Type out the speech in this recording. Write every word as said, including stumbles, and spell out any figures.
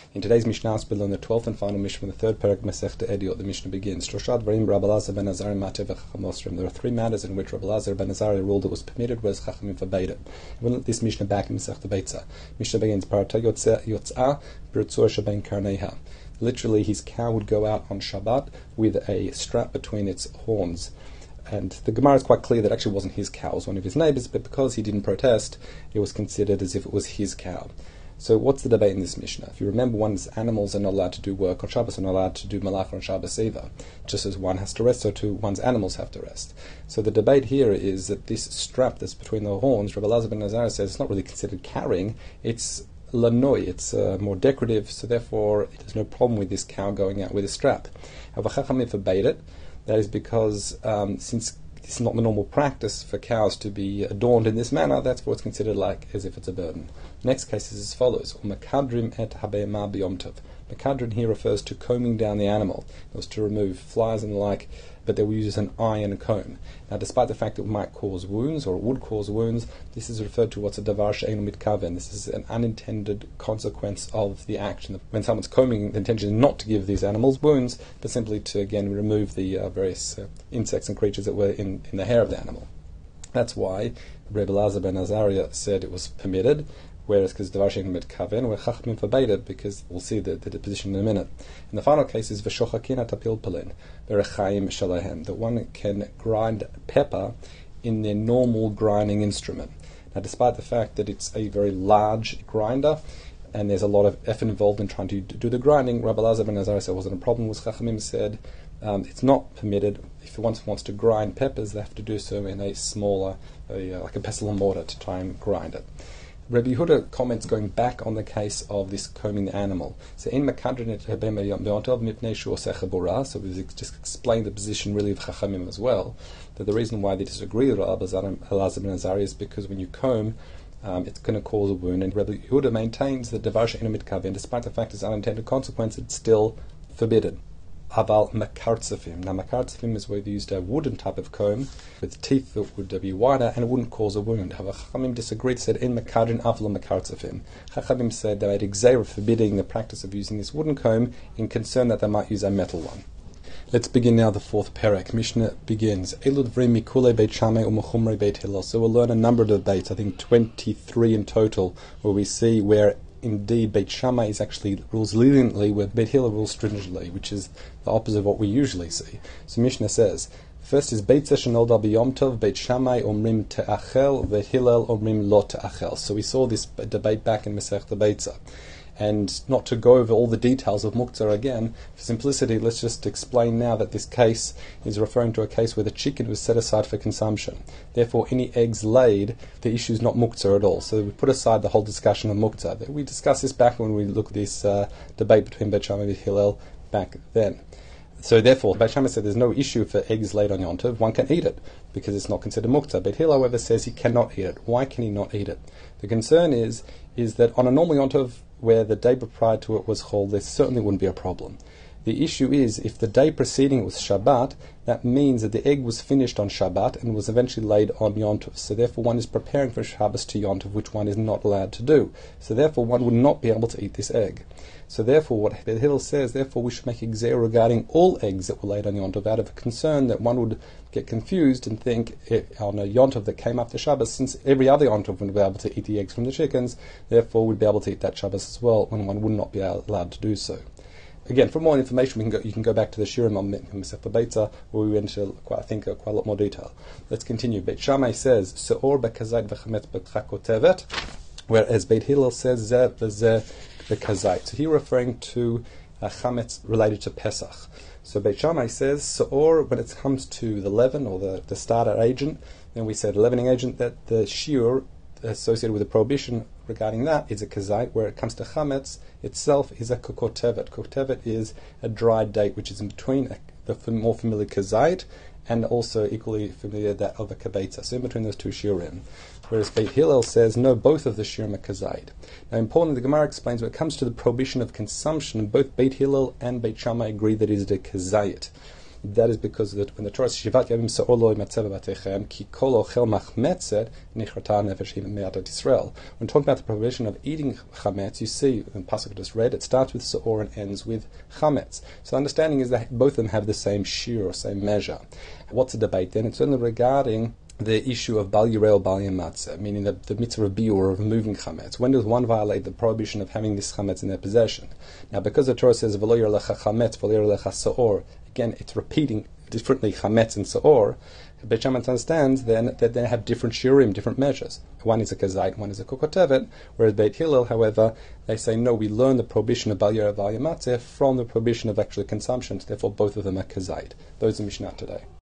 In today's Mishnah, we learn the twelfth and final Mishnah from the third parak Masechta Ediot. The Mishnah begins. There are three matters in which Rabbi Elazar ben Azariah ruled it was permitted, whereas Chachamim forbade it. We'll let this Mishnah back in Masechta Beitza. Mishnah begins. Parata yotzah b'ritzur sheben karneiha. Literally, his cow would go out on Shabbat with a strap between its horns. And the Gemara is quite clear that actually wasn't his cow, it was one of his neighbours, but because he didn't protest, it was considered as if it was his cow. So what's the debate in this Mishnah? If you remember, one's animals are not allowed to do work on Shabbos, are not allowed to do malach on Shabbos either. Just as one has to rest, so too one's animals have to rest. So the debate here is that this strap that's between the horns, Rabbi Elazar ben Azariah says it's not really considered carrying, it's lanoi, it's uh, more decorative, so therefore there's no problem with this cow going out with a strap. However, Chachamim forbade it. That is because um, since it's not the normal practice for cows to be adorned in this manner, that's what's considered like as if it's a burden. Next case is as follows. Makadrim et habe'ema b'yom tov. Makadrin here refers to combing down the animal. It was to remove flies and the like, but they will use an iron comb. Now, despite the fact that it might cause wounds, or it would cause wounds, this is referred to what's a davar she'einu mitkaven. This is an unintended consequence of the action. When someone's combing, the intention is not to give these animals wounds, but simply to, again, remove the uh, various uh, insects and creatures that were in, in the hair of the animal. That's why Rabbi Elazar ben Azariah said it was permitted, whereas because davar she'einu mitkaven, where Chachamim forbade it, because we'll see the, the position in a minute. And the final case is v'shochakin atapil pelin v'rechaim shalahem, that one can grind pepper in their normal grinding instrument. Now, despite the fact that it's a very large grinder and there's a lot of effort involved in trying to do the grinding, Rabbi Elazar ben Azariah said it wasn't a problem. Was Chachamim said um, it's not permitted. If one wants to grind peppers, they have to do so in a smaller, a, uh, like a pestle and mortar, to try and grind it. Rabbi Yehuda comments going back on the case of this combing the animal. So in Makadrin et habema yom tov mipnei shu oseh chabura, so we just explained the position really of Chachamim as well, that the reason why they disagree with Rabbi Elazar ben Azariah is because when you comb, um, it's going to cause a wound, and Rabbi Yehuda maintains that davar she'einu mitkaven, despite the fact it's unintended consequence, it's still forbidden. Aval makartzafim. Now, makartzafim is where they used a wooden type of comb with teeth that would be wider and it wouldn't cause a wound. However, Chachamim disagreed, said in makadrin avla makartzafim. Chachamim said they made exera forbidding the practice of using this wooden comb in concern that they might use a metal one. Let's begin now the fourth parak. Mishnah begins. Elud v'rim mikule beit Shammai u'mechumrei beit Hillel. So we'll learn a number of debates, I think twenty-three in total, where we see where indeed Beit Shammai is actually rules leniently, where Beit Hillel rules stringently, which is the opposite of what we usually see. So Mishnah says, first is Beit Shenolda b'Yom Tov, Beit Shammai omrim te'achel, Beit Hillel omrim lo te'achel. So we saw this debate back in Masechta Beitza. And not to go over all the details of Muktzah again, for simplicity, let's just explain now that this case is referring to a case where the chicken was set aside for consumption. Therefore, any eggs laid, the issue is not Muktzah at all. So we put aside the whole discussion of Muktzah. We discussed this back when we looked at this uh, debate between Beit Shammai and Hillel back then. So therefore, Beit Shammai said there's no issue for eggs laid on Yom Tov. One can eat it because it's not considered Muktzah. Beit Hillel, however, says he cannot eat it. Why can he not eat it? The concern is is that on a normal Yom Tov, where the day prior to it was Chol, there certainly wouldn't be a problem. The issue is, if the day preceding it was Shabbat, that means that the egg was finished on Shabbat and was eventually laid on Yom Tov. So therefore one is preparing for Shabbos to Yom Tov, which one is not allowed to do. So therefore one would not be able to eat this egg. So therefore what Beit Hillel says, therefore we should make exer regarding all eggs that were laid on Yom Tov, out of a concern that one would get confused and think it, on a Yom Tov that came after Shabbos, since every other Yom Tov would be able to eat the eggs from the chickens, therefore we'd be able to eat that Shabbos as well, when one would not be allowed to do so. Again, for more information, we can go, you can go back to the Shirim on Masechta Beitza, where we went into, quite, I think, uh, quite a lot more detail. Let's continue. Beit Shammai says, Se'or bekazait v'chametz b'chakotevet, whereas Beit Hillel says, Zeh v'zeh bekazait. So here referring to uh, chametz related to Pesach. So Beit Shammai says, Se'or, when it comes to the leaven, or the, the starter agent, then we said leavening agent, that the shiur associated with the prohibition regarding that is a kazait, where it comes to chametz itself is a kokotevet. Kokotevet is a dried date, which is in between a, the more familiar kazait and also equally familiar that of a kabetza. So in between those two shiurim. Whereas Beit Hillel says, no, both of the shiurim are kazait. Now importantly, the Gemara explains when it comes to the prohibition of consumption, both Beit Hillel and Beit Shammai agree that it is a kazait. That is because that when the Torah says Shivat Yamim Se'or Lo Yimatzeh B'Batechem Ki Kol Ochel Machmetzet Nichrata Nefesh Me'adat Yisrael. When talking about the prohibition of eating chametz, you see in the pasuk I just read, it starts with Se'or and ends with chametz. So the understanding is that both of them have the same shear or same measure. What's the debate then? It's only regarding the issue of Bal Yireh Bal Yamatzeh, meaning the, the mitzvah of biur, of removing chametz. When does one violate the prohibition of having this chametz in their possession? Now, because the Torah says V'lo yireh lecha chametz, v'lo yireh lecha se'or, again, it's repeating differently chametz and se'or. Beit Shammai understands then that they have different shiurim, different measures. One is a kazait, one is a kokotevet, whereas Beit Hillel, however, they say no, we learn the prohibition of Bal Yireh Bal Yamatzeh from the prohibition of actual consumption, therefore both of them are kazait. Those are Mishnah today.